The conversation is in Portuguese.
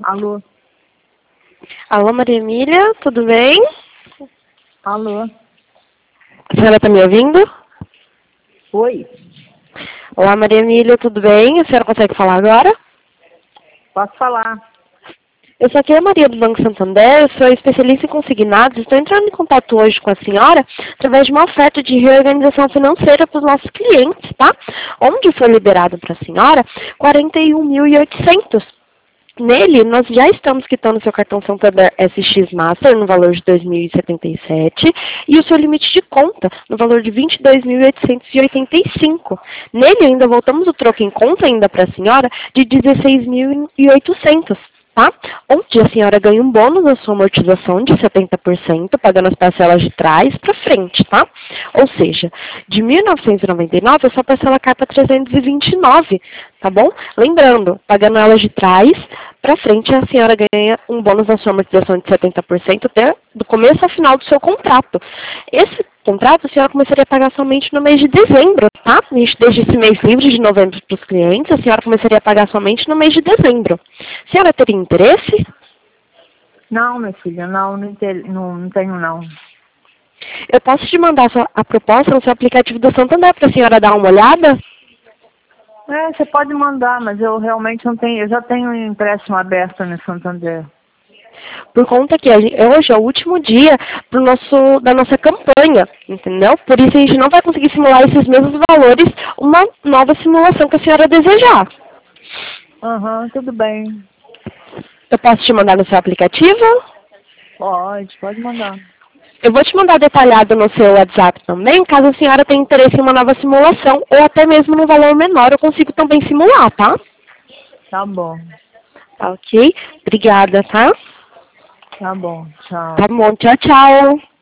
Alô? Alô, Maria Emília, tudo bem? Alô? A senhora está me ouvindo? Oi? Olá, Maria Emília, tudo bem? A senhora consegue falar agora? Posso falar? Eu sou aqui a Maria do Banco Santander, eu sou especialista em consignados. Estou entrando em contato hoje com a senhora através de uma oferta de reorganização financeira para os nossos clientes, tá? Onde foi liberado para a senhora 41.800. Nele, nós já estamos quitando seu cartão Santander SX Master no valor de R$ 2.077 e o seu limite de conta no valor de R$ 22.885. Nele, ainda voltamos o troco em conta ainda para a senhora de R$ 16.800. Tá? Onde a senhora ganha um bônus na sua amortização de 70%, pagando as parcelas de trás para frente, tá? Ou seja, de R$ 1.999 a sua parcela cai para 329, tá bom? Lembrando, pagando elas de trás para frente, a senhora ganha um bônus na sua amortização de 70% até do começo ao final do seu contrato. Esse contrato a senhora começaria a pagar somente no mês de dezembro, tá? A gente deixa esse mês livre de novembro para os clientes, a senhora começaria a pagar somente no mês de dezembro. A senhora teria interesse? Não, minha filha, não tenho não. Eu posso te mandar a proposta no seu aplicativo do Santander para a senhora dar uma olhada? Você pode mandar, mas eu realmente não tenho, eu já tenho um empréstimo aberto no Santander. Por conta que hoje é o último dia da nossa campanha, entendeu? Por isso a gente não vai conseguir simular esses mesmos valores, uma nova simulação que a senhora desejar. Tudo bem. Eu posso te mandar no seu aplicativo? Pode mandar. Eu vou te mandar detalhado no seu WhatsApp também, caso a senhora tenha interesse em uma nova simulação, ou até mesmo no valor menor, eu consigo também simular, tá? Tá bom. Tá ok? Obrigada, tá? Tá bom, tchau. Tá bom, tchau, tchau.